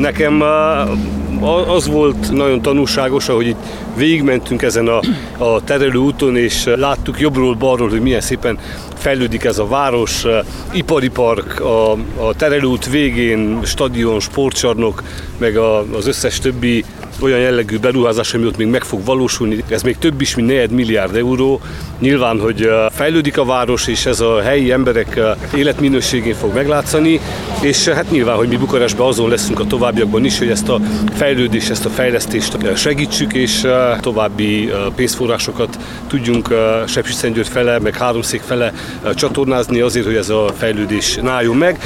Nekem az volt nagyon tanulságos, ahogy itt végigmentünk ezen a terelőúton, és láttuk jobbról-balról, hogy milyen szépen fejlődik ez a város. Ipari park, a terelőút végén stadion, sportcsarnok, meg az összes többi olyan jellegű beruházás, ami ott még meg fog valósulni. Ez még több is, mint 4 milliárd euró. Nyilván, hogy fejlődik a város, és ez a helyi emberek életminőségén fog meglátszani, és hát nyilván, hogy mi Bukarestben azon leszünk a továbbiakban is, hogy ezt a fejlődést, ezt a fejlesztést segítsük, és további pénzforrásokat tudjunk Sepsiszentgyörgy fele, meg Háromszék fele csatornázni azért, hogy ez a fejlődés ne álljon meg.